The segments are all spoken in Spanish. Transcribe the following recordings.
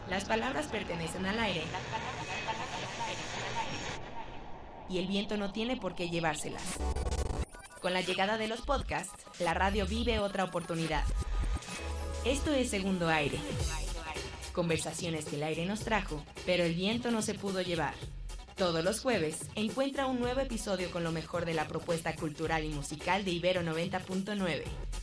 Las palabras pertenecen al aire y el viento no tiene por qué llevárselas. Con la llegada de los podcasts, la radio vive otra oportunidad. Esto es Segundo Aire. Conversaciones que el aire nos trajo, pero el viento no se pudo llevar. Todos los jueves, encuentra un nuevo episodio con lo mejor de la propuesta cultural y musical de Ibero 90.9.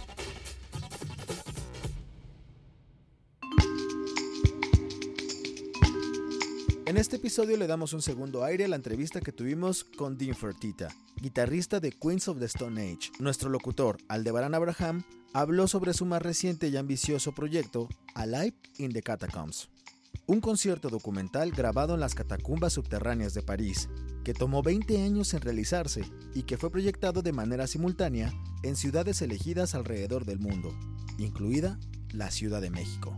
En este episodio le damos un segundo aire a la entrevista que tuvimos con Dean Fertita, guitarrista de Queens of the Stone Age. Nuestro locutor, Aldebarán Abraham, habló sobre su más reciente y ambicioso proyecto, Alive in the Catacombs. Un concierto documental grabado en las catacumbas subterráneas de París, que tomó 20 años en realizarse y que fue proyectado de manera simultánea en ciudades elegidas alrededor del mundo, incluida la Ciudad de México.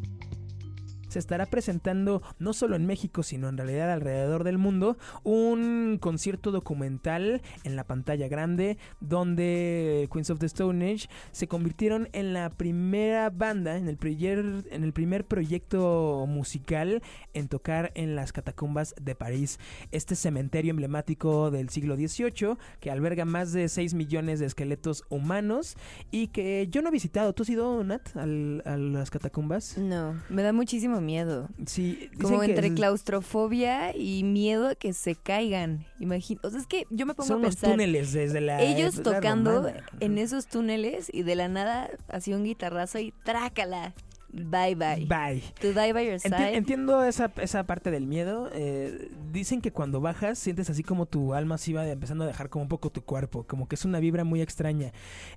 Se estará presentando no solo en México, sino en realidad alrededor del mundo, un concierto documental en la pantalla grande, donde Queens of the Stone Age se convirtieron en la primera banda, en el primer proyecto musical en tocar en las catacumbas de París. Este cementerio emblemático del siglo XVIII, que alberga más de 6 millones de esqueletos humanos y que yo no he visitado. ¿Tú has ido, Nat, a las catacumbas? No, me da muchísimo miedo. Sí, como entre claustrofobia y miedo a que se caigan. O sea, es que yo me pongo a pensar. Son unos túneles desde la ellos época tocando romana. en esos túneles y de la nada hacía un guitarrazo y trácala. Bye bye. Bye. To die by your side. Entiendo esa parte del miedo. Dicen que cuando bajas sientes así como tu alma se iba empezando a dejar como un poco tu cuerpo, como que es una vibra muy extraña.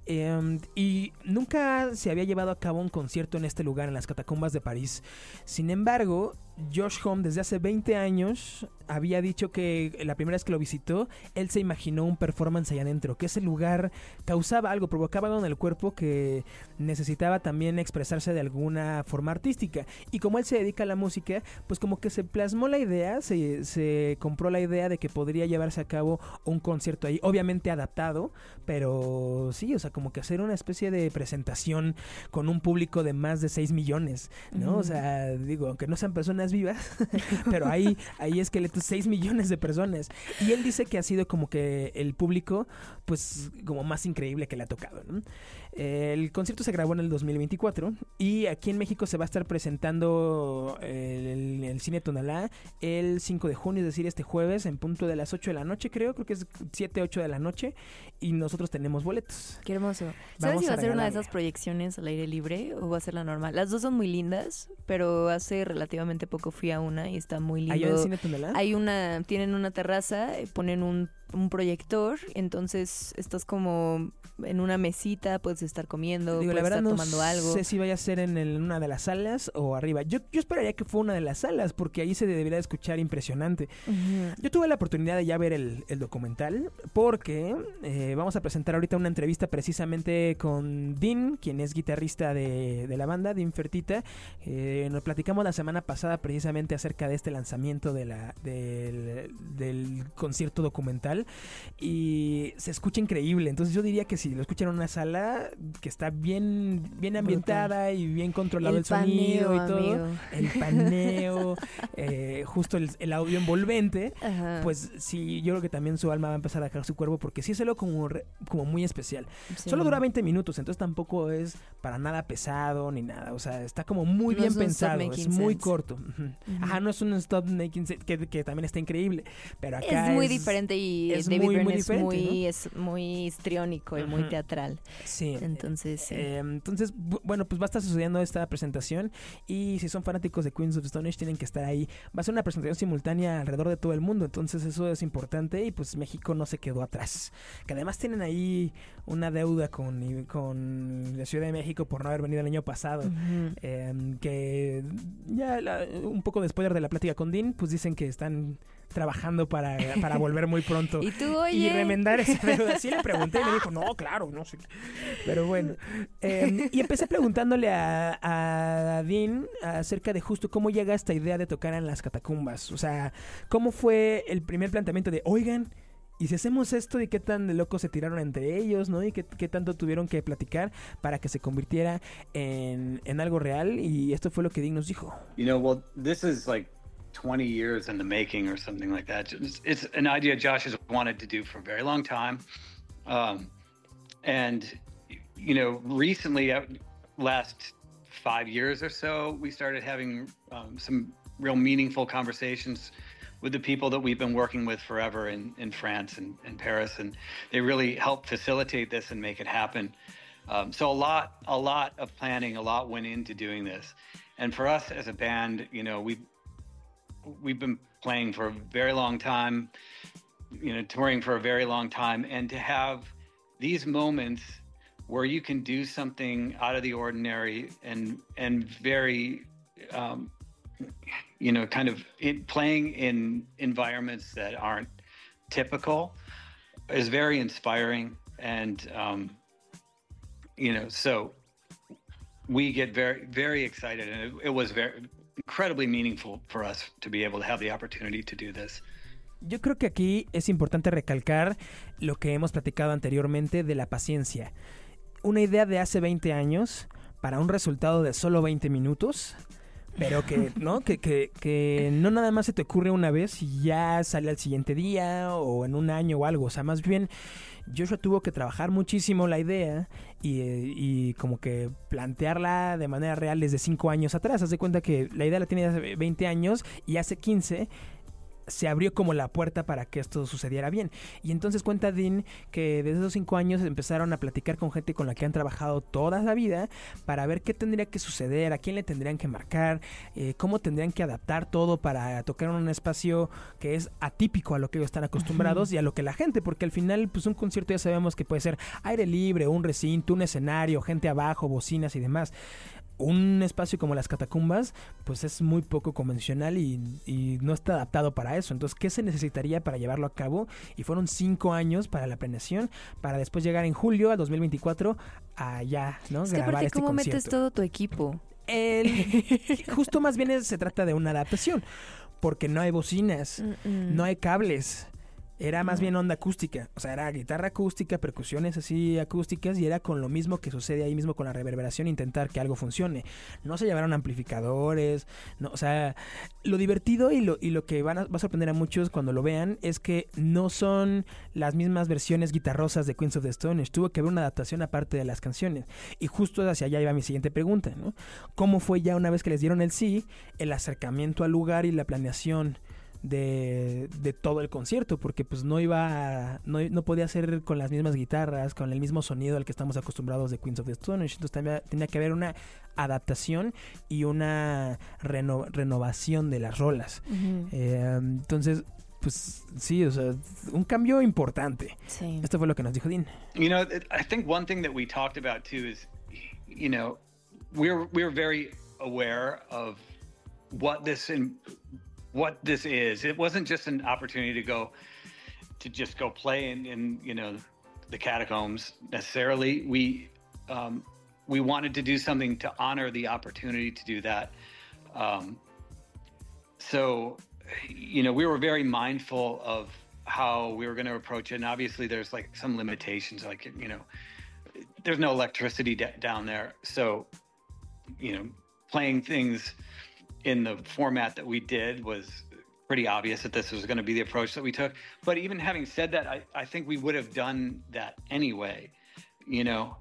Y nunca se había llevado a cabo un concierto en este lugar, en las catacumbas de París. Sin embargo, Josh Homme desde hace 20 años había dicho que la primera vez que lo visitó, él se imaginó un performance allá adentro, que ese lugar causaba algo, provocaba algo en el cuerpo que necesitaba también expresarse de alguna forma artística. Y como él se dedica a la música, pues como que se plasmó la idea, se compró la idea de que podría llevarse a cabo un concierto ahí, obviamente adaptado, pero sí, o sea, como que hacer una especie de presentación con un público de más de 6 millones, ¿no? O sea, digo, aunque no sean personas vivas, pero hay esqueletos, 6 millones de personas. Y él dice que ha sido como que el público, pues, como más increíble que le ha tocado, ¿no? El concierto se grabó en el 2024 y aquí en México se va a estar presentando el Cine Tonalá el 5 de junio, es decir, este jueves en punto de las 8 de la noche, creo que es 7, 8 de la noche, y nosotros tenemos boletos. Qué hermoso. ¿Sabes si va a ser una de esas proyecciones al aire libre o va a ser la normal? Las dos son muy lindas, pero hace relativamente poco fui a una y está muy lindo. ¿Allá en Cine Tonalá? Tienen una terraza, ponen un proyector, entonces estás como en una mesita, puedes estar comiendo, Digo, puedes la verdad estar no tomando algo. No sé si vaya a ser en una de las salas o arriba. Yo esperaría que fue una de las salas, porque ahí se debería escuchar impresionante. Uh-huh. Yo tuve la oportunidad de ya ver el documental, porque vamos a presentar ahorita una entrevista precisamente con Dean, quien es guitarrista de la banda, Dean Fertita. Nos platicamos la semana pasada precisamente acerca de este lanzamiento del concierto documental, y se escucha increíble. Entonces yo diría que si lo escuchan en una sala que está bien ambientada y bien controlado el sonido y todo, amigo. el paneo, justo el audio envolvente, Ajá. pues sí, yo creo que también su alma va a empezar a dejar su cuerpo, porque sí es algo como muy especial. Sí. Solo dura 20 minutos, entonces tampoco es para nada pesado ni nada, o sea, está como muy bien pensado, es muy corto. Uh-huh. Ajá, no es un stop making sense, que también está increíble, pero acá es muy diferente y es David muy Byrne diferente, ¿no? es muy histriónico y muy teatral. Sí. Entonces, sí. Entonces, bueno, pues va a estar sucediendo esta presentación, y si son fanáticos de Queens of the Stone Age tienen que estar ahí. Va a ser una presentación simultánea alrededor de todo el mundo, entonces eso es importante, y pues México no se quedó atrás. Que además tienen ahí una deuda con la Ciudad de México por no haber venido el año pasado. Uh-huh. Que ya un poco después de la plática con Dean, pues dicen que están trabajando para volver muy pronto. Y tú, oye. Y remendar esa deuda. Sí le pregunté y me dijo, no, claro, no sé. Pero bueno. Y empecé preguntándole a Dean acerca de justo cómo llega esta idea de tocar en las catacumbas. O sea, ¿cómo fue el primer planteamiento de, oigan, ¿y si hacemos esto? ¿Y qué tan de locos se tiraron entre ellos, no? ¿Y qué tanto tuvieron que platicar para que se convirtiera en algo real? Y esto fue lo que Dean nos dijo. You know, well, this is like 20 years in the making or something like that. It's an idea Josh has wanted to do for a very long time. And, you know, recently, last 5 years or so, we started having some real meaningful conversations with the people that we've been working with forever in France and Paris. And they really helped facilitate this and make it happen. So a lot of planning, a lot went into doing this. And for us as a band, you know, we've been playing for a very long time, you know, touring for a very long time. And to have these moments where you can do something out of the ordinary and very, you know, kind of playing in environments that aren't typical is very inspiring. And, you know, so we get very, very excited. And it was incredibly meaningful for us to be able to have the opportunity to do this. Yo creo que aquí es importante recalcar lo que hemos platicado anteriormente de la paciencia. Una idea de hace 20 años para un resultado de solo 20 minutos, pero que no, que no nada más se te ocurre una vez y ya sale al siguiente día o en un año o algo. O sea, más bien Joshua tuvo que trabajar muchísimo la idea y como que plantearla de manera real desde 5 años atrás. Haz de cuenta que la idea la tiene hace 20 años y hace 15 se abrió como la puerta para que esto sucediera bien. Y entonces cuenta Dean que desde esos 5 años empezaron a platicar con gente con la que han trabajado toda la vida para ver qué tendría que suceder, a quién le tendrían que marcar, cómo tendrían que adaptar todo para tocar en un espacio que es atípico a lo que ellos están acostumbrados y a lo que la gente, porque al final pues un concierto ya sabemos que puede ser aire libre, un recinto, un escenario, gente abajo, bocinas y demás. Un espacio como las Catacumbas pues es muy poco convencional y no está adaptado para eso. Entonces, ¿qué se necesitaría para llevarlo a cabo? Y fueron 5 años para la planeación, para después llegar en julio al 2024 a ya, ¿no? Es que grabar aparte, este ¿cómo concierto. metes todo tu equipo? Justo más bien se trata de una adaptación, porque no hay bocinas, no hay cables. Era más bien onda acústica, o sea, era guitarra acústica, percusiones así acústicas y era con lo mismo que sucede ahí mismo con la reverberación, intentar que algo funcione. No se llevaron amplificadores, no, o sea, lo divertido y lo que va a sorprender a muchos cuando lo vean es que no son las mismas versiones guitarrosas de Queens of the Stone Age. Tuvo que haber una adaptación aparte de las canciones. Y justo hacia allá iba mi siguiente pregunta, ¿no? ¿Cómo fue ya una vez que les dieron el sí, el acercamiento al lugar y la planeación de todo el concierto? Porque pues no podía ser con las mismas guitarras, con el mismo sonido al que estamos acostumbrados de Queens of the Stone Age. Entonces tenía que haber una adaptación y una renovación de las rolas. Entonces pues sí, o sea, un cambio importante. Sí. Esto fue lo que nos dijo Dean. You know, I think one thing that we talked about too is, you know, we're very aware of what this is. It wasn't just an opportunity to just go play in you know, the catacombs necessarily. We wanted to do something to honor the opportunity to do that. So, you know, we were very mindful of how we were going to approach it. And obviously there's like some limitations, like, you know, there's no electricity down there. So, you know, playing things in the format that we did was pretty obvious that this was going to be the approach that we took. But even having said that, I think we would have done that anyway. You know,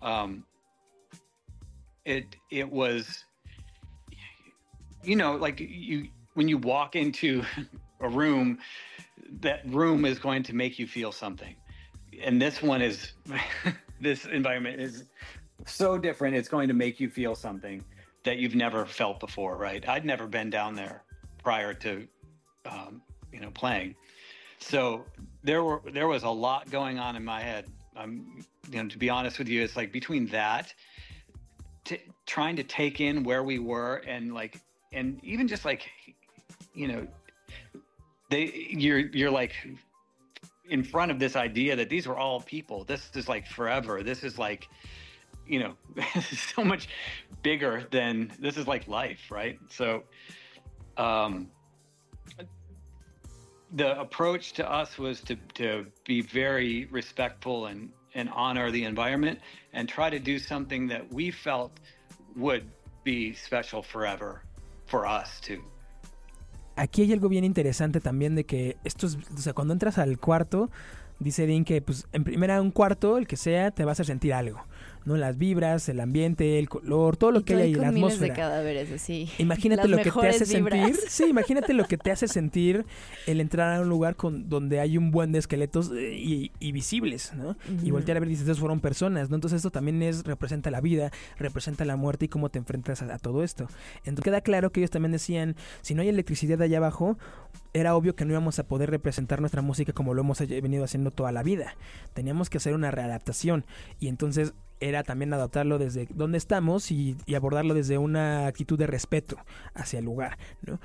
it was, you know, like when you walk into a room, that room is going to make you feel something. And this one is, this environment is so different. It's going to make you feel something that you've never felt before, right? I'd never been down there prior to, you know, playing. So there was a lot going on in my head. You know, to be honest with you, it's like between that, trying to take in where we were and even just like, you know, you're like in front of this idea that these were all people. This is like forever. This is like, you know, so much bigger than, this is like life, right? So the approach to us was to be very respectful and honor the environment and try to do something that we felt would be special forever for us too. Aquí hay algo bien interesante también de que esto es, o sea, cuando entras al cuarto, dice Dean que pues en primera un cuarto, el que sea, te va a hacer sentir algo, ¿no? Las vibras, el ambiente, el color, todo lo que hay ahí, la atmósfera. Miles de cadáveres, así. Imagínate lo que te hace vibras. sentir. Sí, imagínate lo que te hace sentir el entrar a un lugar donde hay un buen de esqueletos y visibles, ¿no? Uh-huh. Y voltear a ver y dices, estos fueron personas, ¿no? Entonces esto también representa la vida, representa la muerte y cómo te enfrentas a todo esto. Entonces queda claro que ellos también decían, si no hay electricidad allá abajo, era obvio que no íbamos a poder representar nuestra música como lo hemos venido haciendo toda la vida. Teníamos que hacer una readaptación y entonces era también adaptarlo desde donde estamos y abordarlo desde una actitud de respeto hacia el lugar, ¿no?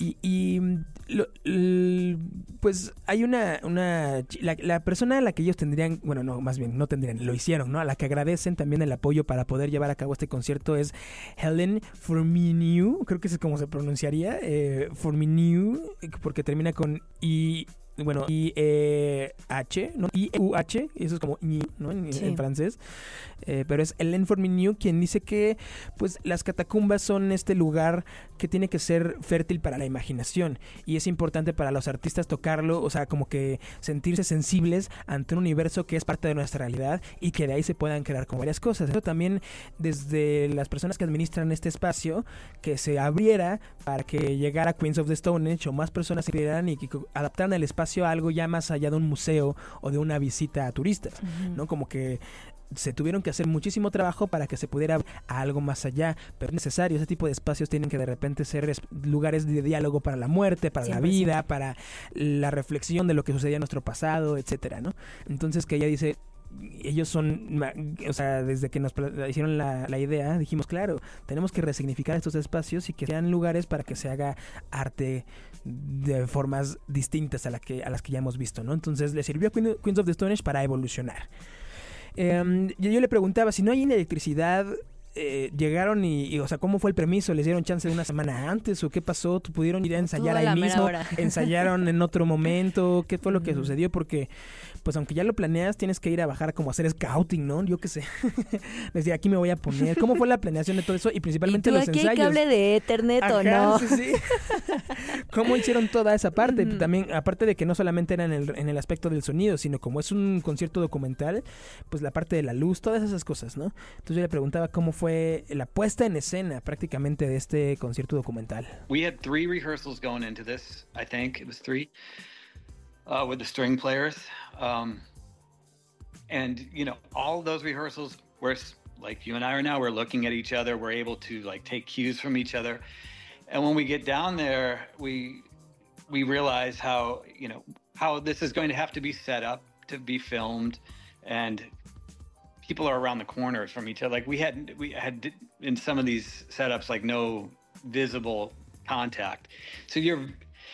Pues hay la persona a la que ellos tendrían, bueno, no, más bien no tendrían, lo hicieron, ¿no? A la que agradecen también el apoyo para poder llevar a cabo este concierto es Helen Formineau, creo que es como se pronunciaría, Formineau, porque termina con I-E-H, ¿no? I-E-U-H, eso es como I, ¿no? En francés. Pero es Hélène Formineau quien dice que pues las catacumbas son este lugar que tiene que ser fértil para la imaginación y es importante para los artistas tocarlo, o sea, como que sentirse sensibles ante un universo que es parte de nuestra realidad y que de ahí se puedan crear como varias cosas. Eso también desde las personas que administran este espacio, que se abriera para que llegara Queens of the Stone Age o más personas se crearan y que adaptaran el espacio a algo ya más allá de un museo o de una visita a turistas, uh-huh. ¿no? Como que se tuvieron que hacer muchísimo trabajo para que se pudiera a algo más allá, pero es necesario, ese tipo de espacios tienen que de repente ser lugares de diálogo para la muerte, para 100%. La vida, para la reflexión de lo que sucedía en nuestro pasado, etcétera, ¿no? Entonces que ella dice, ellos son, o sea, desde que nos hicieron la idea, dijimos, claro, tenemos que resignificar estos espacios y que sean lugares para que se haga arte de formas distintas a las que ya hemos visto, ¿no? Entonces le sirvió a Queens of the Stone Age para evolucionar. Yo le preguntaba, si no hay electricidad, llegaron y, o sea, ¿cómo fue el permiso? ¿Les dieron chance de una semana antes o qué pasó? ¿Pudieron ir a ensayar ahí mismo? ¿Ensayaron en otro momento? ¿Qué fue lo que sucedió? Porque, pues, aunque ya lo planeas, tienes que ir a bajar como a hacer scouting, ¿no? Yo qué sé. Decía, aquí me voy a poner. ¿Cómo fue la planeación de todo eso? Y principalmente los ensayos. ¿Y aquí hay cable de Ethernet o no? Sí. ¿Cómo hicieron toda esa parte? Uh-huh. También, aparte de que no solamente era en el aspecto del sonido, sino como es un concierto documental, pues la parte de la luz, todas esas cosas, ¿no? Entonces yo le preguntaba cómo fue la puesta en escena prácticamente de este concierto documental. We had 3 rehearsals going into this, I think it was 3, with the string players. And, you know, all those rehearsals were like you and I are now, we're looking at each other, we're able to like take cues from each other. And when we get down there, we realize how, you know, how this is going to have to be set up to be filmed, and people are around the corners from each other. Like we had in some of these setups, like no visible contact. So you're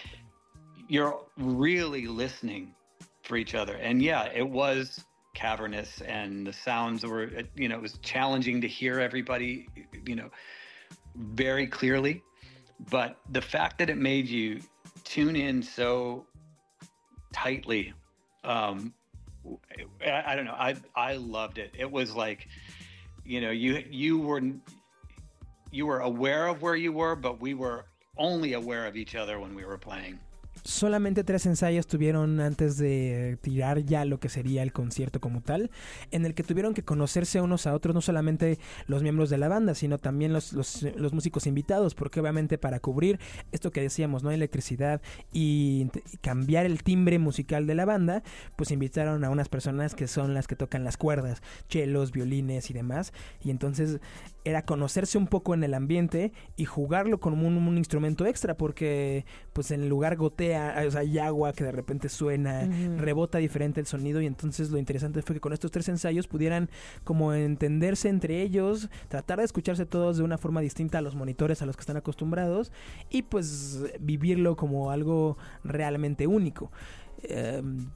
really listening for each other. And yeah, it was cavernous and the sounds were, you know, it was challenging to hear everybody, you know, very clearly. But the fact that it made you tune in so tightly, I don't know. I loved it. It was like, you know, you were aware of where you were, but we were only aware of each other when we were playing. Solamente 3 ensayos tuvieron antes de tirar ya lo que sería el concierto como tal, en el que tuvieron que conocerse unos a otros, no solamente los miembros de la banda, sino también los músicos invitados, porque obviamente para cubrir esto que decíamos, no hay electricidad y cambiar el timbre musical de la banda, pues invitaron a unas personas que son las que tocan las cuerdas, chelos, violines y demás, y entonces era conocerse un poco en el ambiente y jugarlo con un instrumento extra, porque pues en el lugar gotea, o sea, hay agua que de repente suena, rebota diferente el sonido, y entonces lo interesante fue que con estos 3 ensayos pudieran como entenderse entre ellos, tratar de escucharse todos de una forma distinta a los monitores a los que están acostumbrados y pues vivirlo como algo realmente único.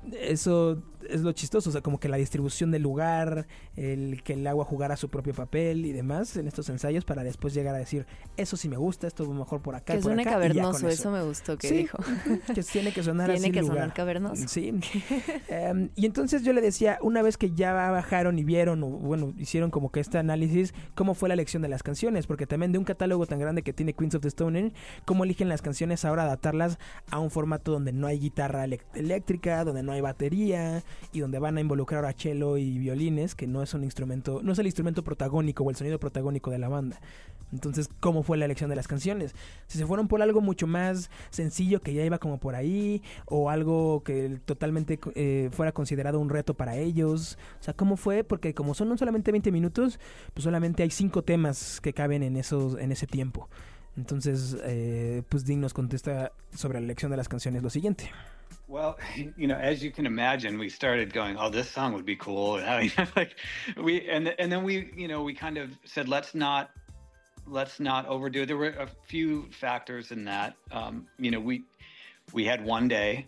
Eso es lo chistoso, o sea, como que la distribución del lugar, que el agua jugara su propio papel y demás en estos ensayos para después llegar a decir, eso sí me gusta, esto mejor por acá, que por acá. Que suene cavernoso, eso me gustó que dijo. Que tiene que sonar así. Tiene que lugar. sonar cavernoso. Sí. Y entonces yo le decía, una vez que ya bajaron y vieron, o bueno, hicieron como que este análisis, ¿cómo fue la elección de las canciones? Porque también de un catálogo tan grande que tiene Queens of the Stone Age, ¿cómo eligen las canciones ahora adaptarlas a un formato donde no hay guitarra eléctrica, donde no hay batería y donde van a involucrar a cello y violines, que no es un instrumento, no es el instrumento protagónico o el sonido protagónico de la banda? Entonces, ¿cómo fue la elección de las canciones? Si se fueron por algo mucho más sencillo que ya iba como por ahí, o algo que totalmente fuera considerado un reto para ellos. O sea, ¿cómo fue? Porque como son no solamente 20 minutos, pues solamente hay 5 temas que caben en ese tiempo. Entonces, pues Dean nos contesta sobre la elección de las canciones lo siguiente. Well, as you can imagine, we started going, "Oh, this song would be cool." Like and then we kind of said, let's not overdo it. There were a few factors in that. We had one day,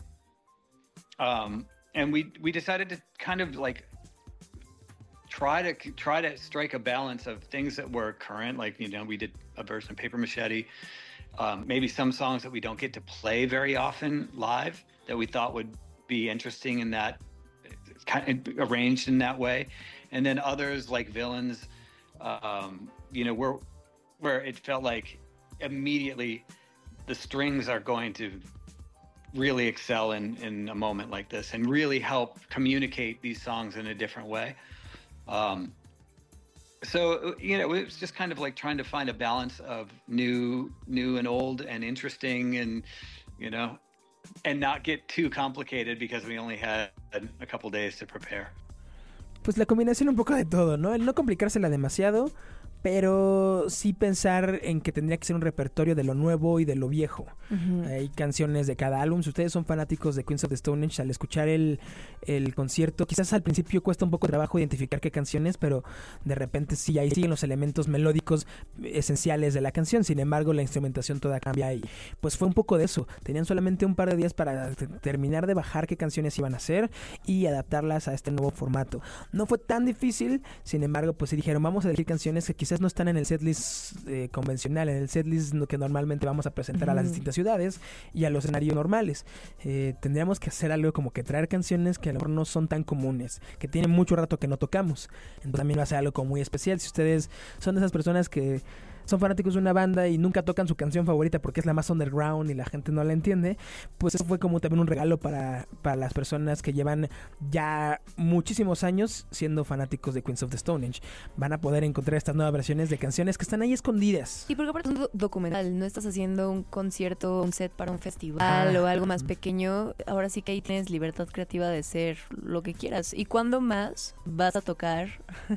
and we decided to kind of like try to strike a balance of things that were current, like we did a version of Paper Machete, maybe some songs that we don't get to play very often live that we thought would be interesting in that kind of arranged in that way, and then others like Villains, where it felt like immediately the strings are going to really excel in a moment like this and really help communicate these songs in a different way. So it was just kind of like trying to find a balance of new and old and interesting, and and not get too complicated because we only had a couple days to prepare. Pues la combinación un poco de todo, ¿no? El no complicársela demasiado, pero sí pensar en que tendría que ser un repertorio de lo nuevo y de lo viejo. Uh-huh. Hay canciones de cada álbum. Si ustedes son fanáticos de Queens of the Stone Age, al escuchar el concierto, quizás al principio cuesta un poco de trabajo identificar qué canciones, pero de repente sí, ahí siguen los elementos melódicos esenciales de la canción. Sin embargo, la instrumentación toda cambia y pues fue un poco de eso. Tenían solamente un par de días para terminar de bajar qué canciones iban a hacer y adaptarlas a este nuevo formato. No fue tan difícil, sin embargo, pues sí dijeron, vamos a elegir canciones que quizás no están en el setlist convencional, en el setlist que normalmente vamos a presentar a las distintas ciudades y a los escenarios normales. Tendríamos que hacer algo como que traer canciones que a lo mejor no son tan comunes, que tienen mucho rato que no tocamos. Entonces también va a ser algo como muy especial. Si ustedes son de esas personas que son fanáticos de una banda y nunca tocan su canción favorita porque es la más underground y la gente no la entiende, pues eso fue como también un regalo para las personas que llevan ya muchísimos años siendo fanáticos de Queens of the Stone Age. Van a poder encontrar estas nuevas versiones de canciones que están ahí escondidas. Y porque aparte es un documental, no estás haciendo un concierto, un set para un festival o algo más pequeño. Ahora sí que ahí tienes libertad creativa de ser lo que quieras. ¿Y cuándo más vas a tocar?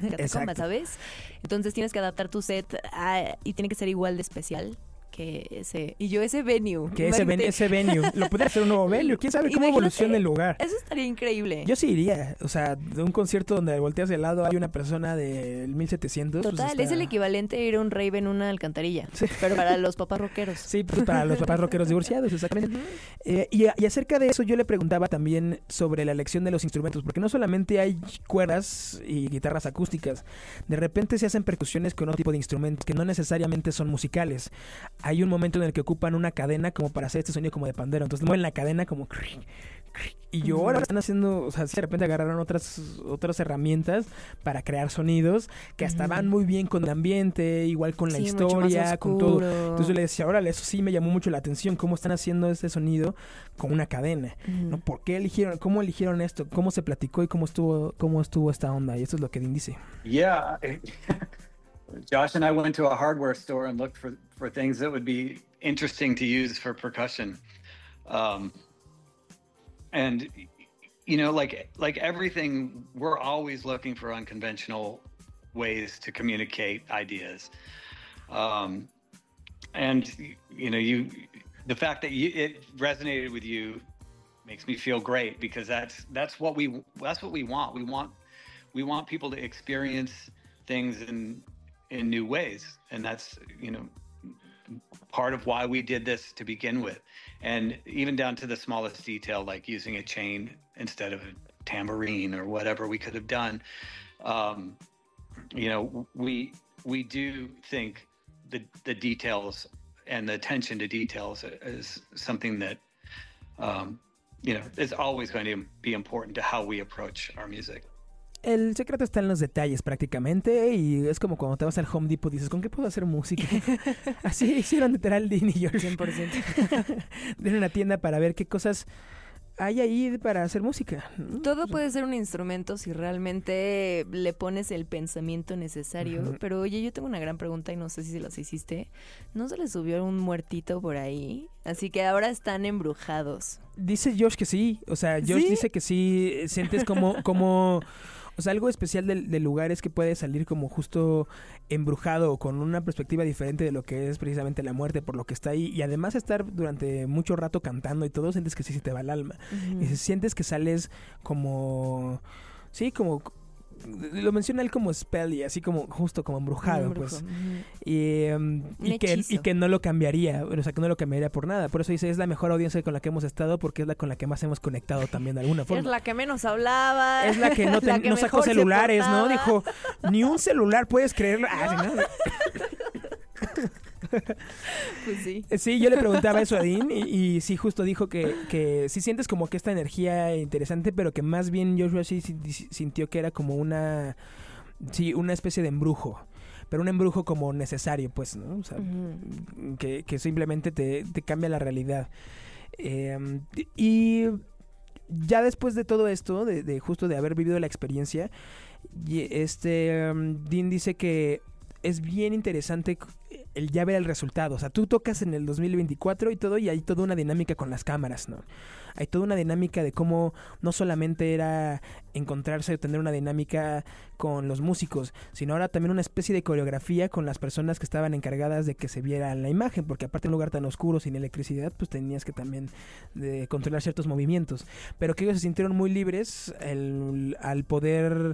¿Sabes? Entonces tienes que adaptar tu set y tiene que ser igual de especial que ese. Y yo ese venue. Que ese venue. Lo puede hacer un nuevo venue. ¿Quién sabe cómo evoluciona el lugar? Eso estaría increíble. Yo sí iría. O sea, de un concierto donde volteas de lado hay una persona del 1700. Total, pues está... es el equivalente a ir a un rave en una alcantarilla. Sí. Pero para los papás rockeros. Sí, pues para los papás rockeros divorciados, exactamente. Y acerca de eso yo le preguntaba también sobre la elección de los instrumentos, porque no solamente hay cuerdas y guitarras acústicas. De repente se hacen percusiones con otro tipo de instrumentos que no necesariamente son musicales. Hay un momento en el que ocupan una cadena como para hacer este sonido como de pandero. Entonces mueven la cadena como... Y ahora están haciendo... O sea, si de repente agarraron otras herramientas para crear sonidos que hasta van muy bien con el ambiente, igual con la historia, con todo. Entonces yo le decía, órale, eso sí me llamó mucho la atención. ¿Cómo están haciendo este sonido con una cadena? ¿No? ¿Por qué cómo eligieron esto? ¿Cómo se platicó y cómo estuvo esta onda? Y esto es lo que Dean dice. Yeah. Josh and I went to a hardware store and looked for things that would be interesting to use for percussion. And like everything, we're always looking for unconventional ways to communicate ideas. And the fact that it resonated with you makes me feel great, because that's what we want. We want people to experience things in new ways, and that's part of why we did this to begin with. And even down to the smallest detail, like using a chain instead of a tambourine or whatever we could have done. We do think the details and the attention to details is something that, is always going to be important to how we approach our music. El secreto está en los detalles prácticamente, y es como cuando te vas al Home Depot y dices, ¿con qué puedo hacer música? Así hicieron literal Dean y George. 100%. De una tienda para ver qué cosas hay ahí para hacer música. Todo puede ser un instrumento si realmente le pones el pensamiento necesario. Uh-huh. Pero oye, yo tengo una gran pregunta y no sé si se las hiciste. ¿No se les subió un muertito por ahí? Así que ahora están embrujados. Dice Josh que sí. O sea, Josh dice que sí. Sientes como o sea, algo especial del lugar es que puede salir como justo embrujado o con una perspectiva diferente de lo que es precisamente la muerte por lo que está ahí. Y además estar durante mucho rato cantando y todo, sientes que sí se te va el alma. Uh-huh. Y sientes que sales como... Sí, como... Lo menciona él como spelly, así como justo como embrujado, pues. Uh-huh. Y que no lo cambiaría, o sea, que no lo cambiaría por nada. Por eso dice, es la mejor audiencia con la que hemos estado porque es la con la que más hemos conectado también de alguna forma. Es la que menos hablaba. Es la que no sacó celulares, ¿no? Dijo, ni un celular, ¿puedes creerlo? ¿No? Pues sí. Sí, yo le preguntaba eso a Dean y sí, justo dijo que sí sientes como que esta energía interesante, pero que más bien Joshua sí sintió que era como una especie de embrujo, pero un embrujo como necesario, pues, ¿no? O sea, uh-huh. que simplemente te cambia la realidad. Y ya después de todo esto, de justo de haber vivido la experiencia, Dean dice que es bien interesante el ya ver el resultado. O sea, tú tocas en el 2024 y todo, y hay toda una dinámica con las cámaras, ¿no? Hay toda una dinámica de cómo no solamente era encontrarse o tener una dinámica con los músicos, sino ahora también una especie de coreografía con las personas que estaban encargadas de que se viera la imagen, porque aparte en un lugar tan oscuro, sin electricidad, pues tenías que también controlar ciertos movimientos. Pero que ellos se sintieron muy libres al poder...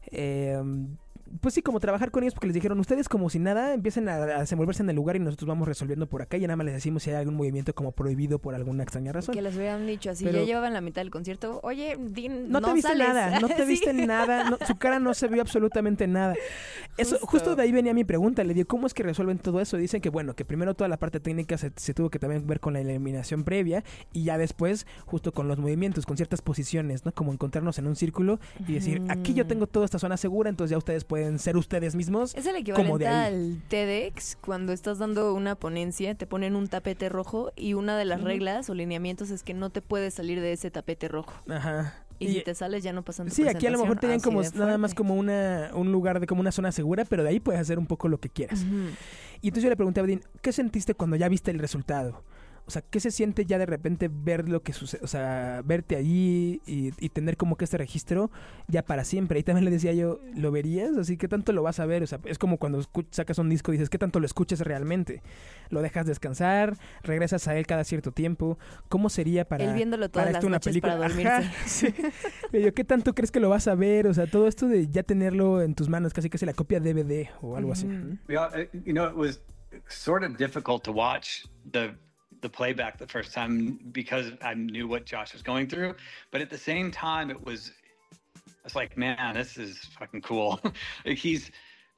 pues sí, como trabajar con ellos, porque les dijeron, ustedes como si nada, empiecen a desenvolverse en el lugar y nosotros vamos resolviendo por acá, y nada más les decimos si hay algún movimiento como prohibido por alguna extraña razón. Que les hubieran dicho así, ya llevaban la mitad del concierto, oye, Dean, no te viste sales. Nada, no te viste nada, no, su cara no se vio absolutamente nada. Justo de ahí venía mi pregunta, le digo, ¿cómo es que resuelven todo eso? Dicen que bueno, que primero toda la parte técnica se tuvo que también ver con la eliminación previa, y ya después justo con los movimientos, con ciertas posiciones, ¿no? Como encontrarnos en un círculo y decir, aquí yo tengo toda esta zona segura, entonces ya ustedes pueden ser ustedes mismos. Es el equivalente al TEDx, cuando estás dando una ponencia, te ponen un tapete rojo y una de las reglas o lineamientos es que no te puedes salir de ese tapete rojo. Ajá. Y si te sales ya no pasan tu presentación. Sí, aquí a lo mejor tenían como nada más como un lugar como una zona segura, pero de ahí puedes hacer un poco lo que quieras. Uh-huh. Y entonces yo le pregunté a Dean, ¿qué sentiste cuando ya viste el resultado? O sea, ¿qué se siente ya de repente ver lo que sucede? O sea, verte allí y tener como que este registro ya para siempre. Y también le decía yo, ¿lo verías? Así, ¿qué tanto lo vas a ver? O sea, es como cuando sacas un disco y dices, ¿qué tanto lo escuchas realmente? ¿Lo dejas descansar? ¿Regresas a él cada cierto tiempo? ¿Cómo sería para él viéndolo todas las noches para dormirse? Ajá, sí. Le digo, ¿qué tanto crees que lo vas a ver? O sea, todo esto de ya tenerlo en tus manos, casi la copia DVD o algo así. Yeah, it was sort of difficult to watch the playback the first time because I knew what Josh was going through, but at the same time I was like, man, this is fucking cool. Just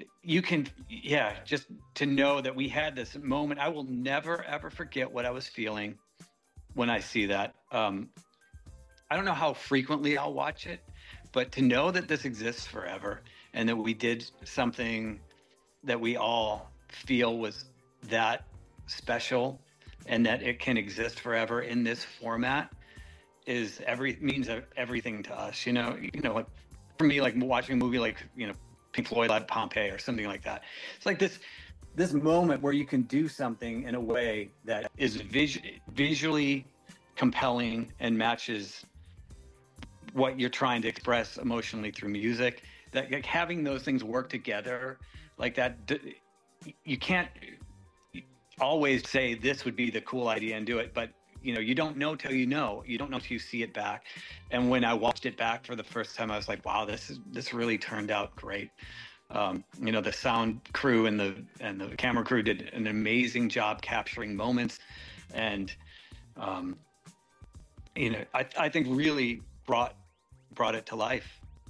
to know that we had this moment. I will never ever forget what I was feeling when I see that. I don't know how frequently I'll watch it, but to know that this exists forever and that we did something that we all feel was that special and that it can exist forever in this format means everything to us. You know, like for me, like watching a movie like, Pink Floyd at Pompeii or something like that. It's like this moment where you can do something in a way that is visually compelling and matches what you're trying to express emotionally through music. That like, having those things work together like that, you can't always say this would be the cool idea and do it, but you don't know till you know. You don't know till you see it back. And when I watched it back for the first time, I was like, wow, this really turned out great. The sound crew and the camera crew did an amazing job capturing moments, and I think really brought it to life.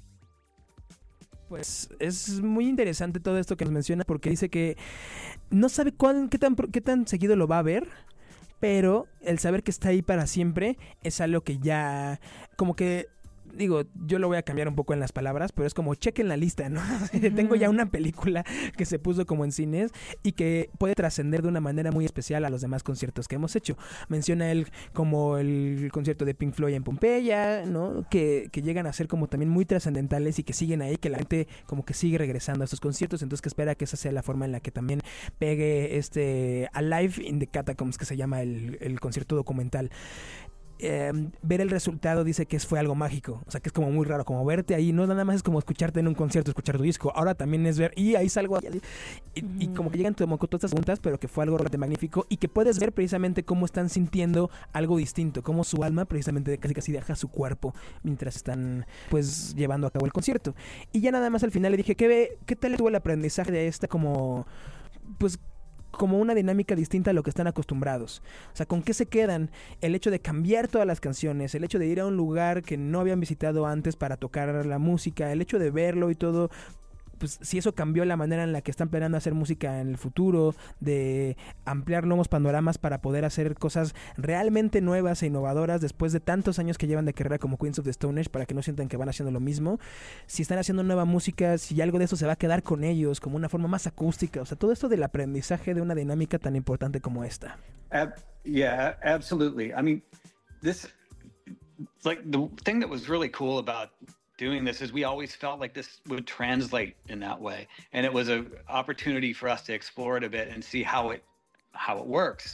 Pues es muy interesante todo esto que nos menciona, porque dice que no sabe qué tan seguido lo va a ver, pero el saber que está ahí para siempre es algo que ya como que... Digo, yo lo voy a cambiar un poco en las palabras, pero es como chequen la lista, ¿no? Tengo ya una película que se puso como en cines y que puede trascender de una manera muy especial a los demás conciertos que hemos hecho. Menciona él como el concierto de Pink Floyd en Pompeya, ¿no? Que llegan a ser como también muy trascendentales y que siguen ahí, que la gente como que sigue regresando a estos conciertos, entonces que espera que esa sea la forma en la que también pegue Alive in the Catacombs, que se llama el concierto documental. Ver el resultado dice que fue algo mágico, o sea que es como muy raro, como verte ahí, no nada más es como escucharte en un concierto, escuchar tu disco, ahora también es ver, y ahí salgo y como que llegan como con todas estas preguntas, pero que fue algo realmente magnífico y que puedes ver precisamente cómo están sintiendo algo distinto, cómo su alma precisamente casi deja su cuerpo mientras están pues llevando a cabo el concierto. Y ya nada más al final le dije, ¿qué tal estuvo el aprendizaje de esta como una dinámica distinta a lo que están acostumbrados? O sea, ¿con qué se quedan? El hecho de cambiar todas las canciones, el hecho de ir a un lugar que no habían visitado antes para tocar la música, el hecho de verlo y todo, pues si eso cambió la manera en la que están planeando hacer música en el futuro, de ampliar nuevos panoramas para poder hacer cosas realmente nuevas e innovadoras después de tantos años que llevan de carrera como Queens of the Stone Age, para que no sientan que van haciendo lo mismo. Si están haciendo nueva música, si algo de eso se va a quedar con ellos como una forma más acústica, o sea, todo esto del aprendizaje de una dinámica tan importante como esta. Yeah, absolutely. I mean, this, like, the thing that was really cool about doing this is we always felt like this would translate in that way, and it was an opportunity for us to explore it a bit and see how it works.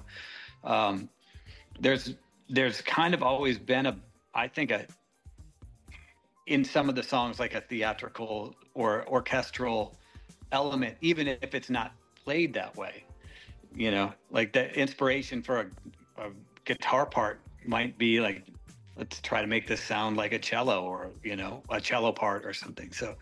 There's kind of always been in some of the songs, like a theatrical or orchestral element, even if it's not played that way. Like the inspiration for a guitar part might be like, let's try to make this sound like a cello, or a cello part or something. So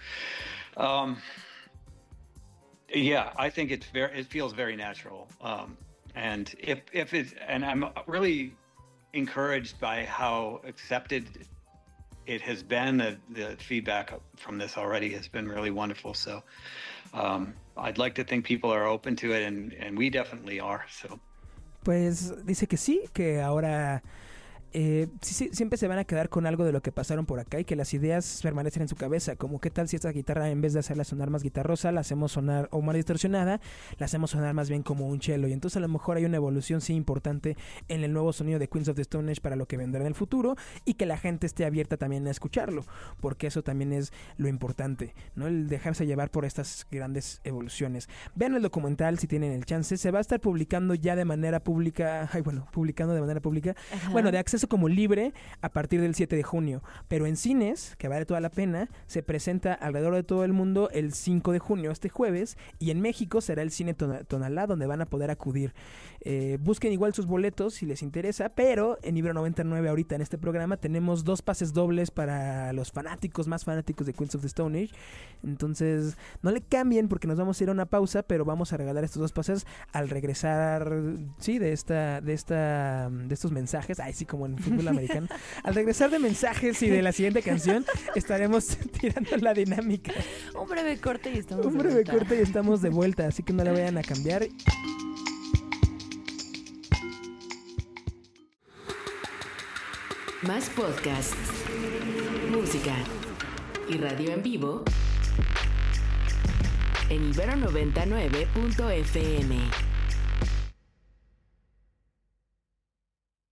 I think it feels very natural, and if it's, and I'm really encouraged by how accepted it has been. The feedback from this already has been really wonderful, so I'd like to think people are open to it, and we definitely are. So pues dice que sí, que ahora sí, siempre se van a quedar con algo de lo que pasaron por acá y que las ideas permanecen en su cabeza, como qué tal si esta guitarra, en vez de hacerla sonar más guitarrosa, la hacemos sonar o más distorsionada, la hacemos sonar más bien como un cello, y entonces a lo mejor hay una evolución sí importante en el nuevo sonido de Queens of the Stone Age para lo que vendrá en el futuro, y que la gente esté abierta también a escucharlo, porque eso también es lo importante, ¿no? El dejarse llevar por estas grandes evoluciones. Vean el documental si tienen el chance, se va a estar publicando ya de manera pública, publicando de manera pública, de acceso como libre a partir del 7 de junio, pero en cines, que vale toda la pena, se presenta alrededor de todo el mundo el 5 de junio, este jueves, y en México será el Cine Tonalá, donde van a poder acudir. Busquen igual sus boletos si les interesa, pero en Ibero 99 ahorita en este programa tenemos 2 pases dobles para los más fanáticos de Queens of the Stone Age, entonces no le cambien porque nos vamos a ir a una pausa, pero vamos a regalar estos 2 pases al regresar, sí, de estos mensajes, como en fútbol americano. Al regresar de mensajes y de la siguiente canción, estaremos tirando la dinámica. Un breve corte y estamos de vuelta, así que no le vayan a cambiar. Más podcasts, música y radio en vivo en Ibero 99.fm.